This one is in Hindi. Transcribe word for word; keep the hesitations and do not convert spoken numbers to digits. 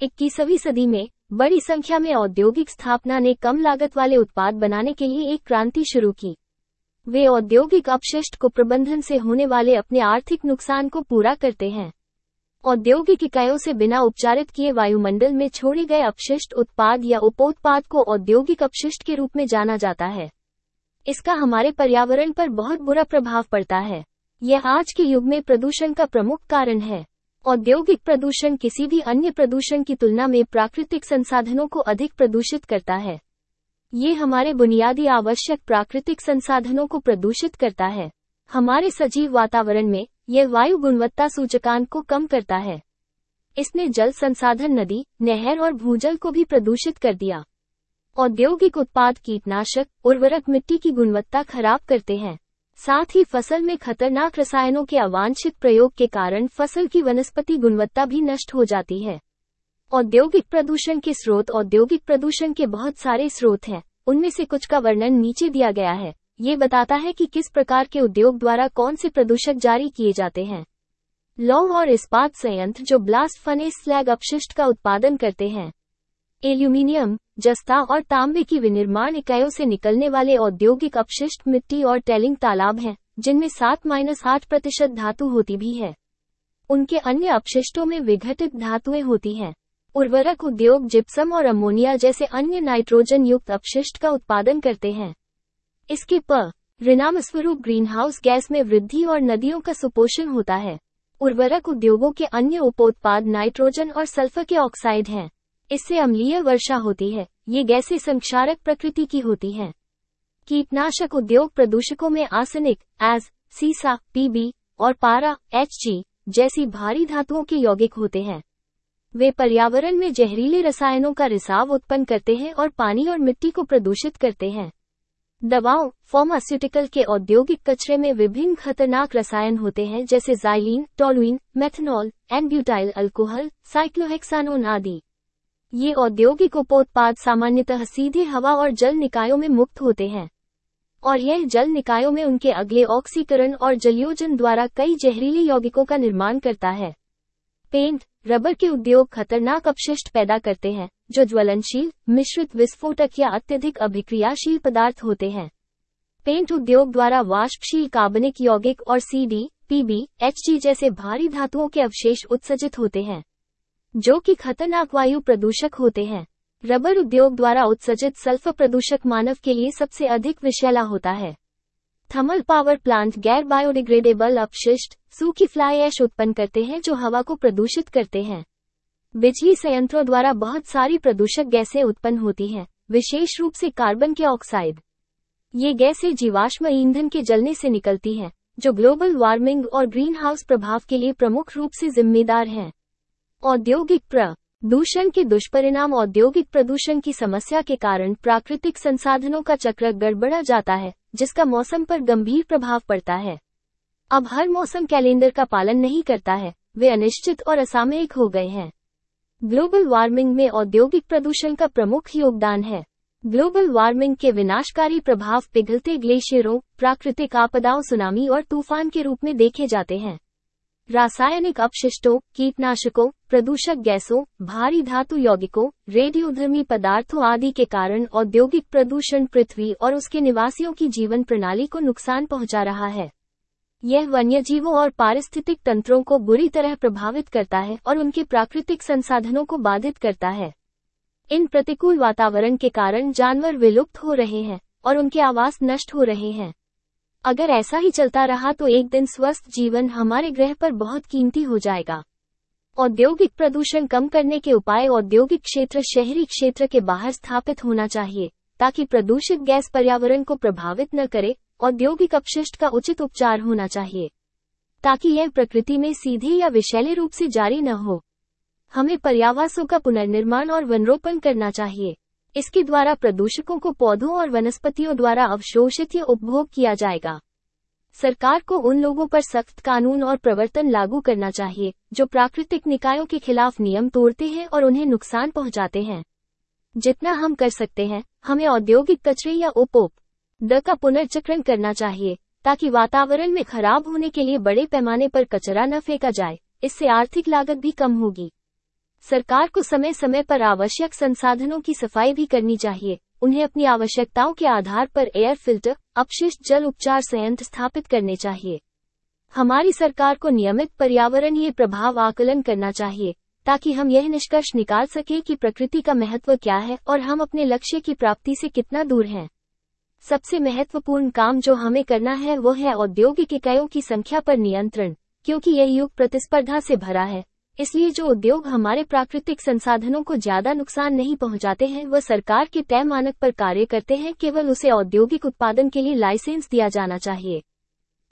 इक्कीसवीं सदी में बड़ी संख्या में औद्योगिक स्थापना ने कम लागत वाले उत्पाद बनाने के लिए एक क्रांति शुरू की। वे औद्योगिक अपशिष्ट को प्रबंधन से होने वाले अपने आर्थिक नुकसान को पूरा करते हैं। औद्योगिक इकाइयों से बिना उपचारित किए वायुमंडल में छोड़े गए अपशिष्ट उत्पाद या उपोत्पाद को औद्योगिक अपशिष्ट के रूप में जाना जाता है। इसका हमारे पर्यावरण पर बहुत बुरा प्रभाव पड़ता है। यह आज के युग में प्रदूषण का प्रमुख कारण है। औद्योगिक प्रदूषण किसी भी अन्य प्रदूषण की तुलना में प्राकृतिक संसाधनों को अधिक प्रदूषित करता है। ये हमारे बुनियादी आवश्यक प्राकृतिक संसाधनों को प्रदूषित करता है। हमारे सजीव वातावरण में यह वायु गुणवत्ता सूचकांक को कम करता है। इसने जल संसाधन, नदी, नहर और भूजल को भी प्रदूषित कर दिया। औद्योगिक उत्पाद कीटनाशक, उर्वरक मिट्टी की गुणवत्ता खराब करते हैं। साथ ही फसल में खतरनाक रसायनों के अवांछित प्रयोग के कारण फसल की वनस्पति गुणवत्ता भी नष्ट हो जाती है। औद्योगिक प्रदूषण के स्रोत। औद्योगिक प्रदूषण के बहुत सारे स्रोत हैं। उनमें से कुछ का वर्णन नीचे दिया गया है। ये बताता है कि किस प्रकार के उद्योग द्वारा कौन से प्रदूषक जारी किए जाते हैं। लौह और इस्पात संयंत्र जो ब्लास्ट फर्नेस स्लैग अपशिष्ट का उत्पादन करते हैं। एल्यूमीनियम, जस्ता और तांबे की विनिर्माण इकाइयों से निकलने वाले औद्योगिक अपशिष्ट मिट्टी और टैलिंग तालाब हैं, जिनमें सात माइनस आठ प्रतिशत धातु होती भी है। उनके अन्य अपशिष्टों में विघटित धातुएं होती हैं। उर्वरक उद्योग जिप्सम और अमोनिया जैसे अन्य नाइट्रोजन युक्त अपशिष्ट का उत्पादन करते हैं। इसके परिणामस्वरूप ग्रीनहाउस गैस में वृद्धि और नदियों का सुपोषण होता है। उर्वरक उद्योगों के अन्य उपोत्पाद नाइट्रोजन और सल्फर के ऑक्साइड हैं। इससे अम्लीय वर्षा होती है। ये गैसें संक्षारक प्रकृति की होती हैं। कीटनाशक उद्योग प्रदूषकों में आर्सेनिक, एज, सीसा, पीबी और पारा, एचजी जैसी भारी धातुओं के यौगिक होते हैं। वे पर्यावरण में जहरीले रसायनों का रिसाव उत्पन्न करते हैं और पानी और मिट्टी को प्रदूषित करते हैं। दवाओं, फार्मास्यूटिकल के औद्योगिक कचरे में विभिन्न खतरनाक रसायन होते हैं, जैसे xylene, toluene, methanol, n butyl alcohol, cyclohexanone आदि। ये औद्योगिक उपोत्पाद सामान्यतः सीधे हवा और जल निकायों में मुक्त होते हैं, और यह जल निकायों में उनके अगले ऑक्सीकरण और जलयोजन द्वारा कई जहरीले यौगिकों का निर्माण करता है। पेंट, रबर के उद्योग खतरनाक अपशिष्ट पैदा करते हैं, जो ज्वलनशील, मिश्रित विस्फोटक या अत्यधिक अभिक्रियाशील पदार्थ होते हैं। पेंट उद्योग द्वारा वाष्पशील कार्बनिक यौगिक और सीडी, पीबी, एचजी जैसे भारी धातुओं के अवशेष उत्सर्जित होते हैं, जो कि खतरनाक वायु प्रदूषक होते हैं। रबर उद्योग द्वारा उत्सर्जित सल्फर प्रदूषक मानव के लिए सबसे अधिक विषैला होता है। थर्मल पावर प्लांट गैर बायोडिग्रेडेबल अपशिष्ट, सूखी फ्लाई ऐश उत्पन्न करते हैं, जो हवा को प्रदूषित करते हैं। बिजली संयंत्रों द्वारा बहुत सारी प्रदूषक गैसें उत्पन्न होती हैं, विशेष रूप से कार्बन के ऑक्साइड। ये गैसें जीवाश्म ईंधन के जलने से निकलती हैं, जो ग्लोबल वार्मिंग और ग्रीन हाउस प्रभाव के लिए प्रमुख रूप से जिम्मेदार हैं। औद्योगिक प्रदूषण के दुष्परिणाम। औद्योगिक प्रदूषण की समस्या के कारण प्राकृतिक संसाधनों का चक्र गड़बड़ा जाता है, जिसका मौसम पर गंभीर प्रभाव पड़ता है। अब हर मौसम कैलेंडर का पालन नहीं करता है, वे अनिश्चित और असामयिक हो गए हैं। ग्लोबल वार्मिंग में औद्योगिक प्रदूषण का प्रमुख योगदान है। ग्लोबल वार्मिंग के विनाशकारी प्रभाव पिघलते ग्लेशियरों, प्राकृतिक आपदाओं, सुनामी और तूफान के रूप में देखे जाते हैं। रासायनिक अपशिष्टों, कीटनाशकों, प्रदूषक गैसों, भारी धातु यौगिकों, रेडियोधर्मी पदार्थों आदि के कारण औद्योगिक प्रदूषण पृथ्वी और उसके निवासियों की जीवन प्रणाली को नुकसान पहुंचा रहा है। यह वन्यजीवों और पारिस्थितिक तंत्रों को बुरी तरह प्रभावित करता है और उनके प्राकृतिक संसाधनों को बाधित करता है। इन प्रतिकूल वातावरण के कारण जानवर विलुप्त हो रहे हैं और उनके आवास नष्ट हो रहे हैं। अगर ऐसा ही चलता रहा तो एक दिन स्वस्थ जीवन हमारे ग्रह पर बहुत कीमती हो जाएगा। औद्योगिक प्रदूषण कम करने के उपाय। औद्योगिक क्षेत्र शहरी क्षेत्र के बाहर स्थापित होना चाहिए, ताकि प्रदूषित गैस पर्यावरण को प्रभावित न करे। औद्योगिक अपशिष्ट का उचित उपचार होना चाहिए, ताकि यह प्रकृति में सीधे या विषैले रूप से जारी न हो। हमें पर्यावासों का पुनर्निर्माण और वनरोपण करना चाहिए। इसके द्वारा प्रदूषकों को पौधों और वनस्पतियों द्वारा अवशोषित या उपभोग किया जाएगा। सरकार को उन लोगों पर सख्त कानून और प्रवर्तन लागू करना चाहिए, जो प्राकृतिक निकायों के खिलाफ नियम तोड़ते हैं और उन्हें नुकसान पहुंचाते हैं। जितना हम कर सकते हैं, हमें औद्योगिक कचरे या उपभोग का पुनर्चक्रण करना चाहिए, ताकि वातावरण में खराब होने के लिए बड़े पैमाने पर कचरा न फेंका जाए। इससे आर्थिक लागत भी कम होगी। सरकार को समय समय पर आवश्यक संसाधनों की सफाई भी करनी चाहिए। उन्हें अपनी आवश्यकताओं के आधार पर एयर फिल्टर, अपशिष्ट जल उपचार संयंत्र स्थापित करने चाहिए। हमारी सरकार को नियमित पर्यावरणीय प्रभाव आकलन करना चाहिए, ताकि हम यह निष्कर्ष निकाल सकें कि प्रकृति का महत्व क्या है और हम अपने लक्ष्य की प्राप्ति से कितना दूर हैं। सबसे महत्वपूर्ण काम जो हमें करना है वो है औद्योगिक इकाइयों की संख्या पर नियंत्रण, क्योंकि यह युग प्रतिस्पर्धा से भरा है। इसलिए जो उद्योग हमारे प्राकृतिक संसाधनों को ज्यादा नुकसान नहीं पहुंचाते हैं वह सरकार के तय मानक पर कार्य करते हैं, केवल उसे औद्योगिक उत्पादन के लिए लाइसेंस दिया जाना चाहिए।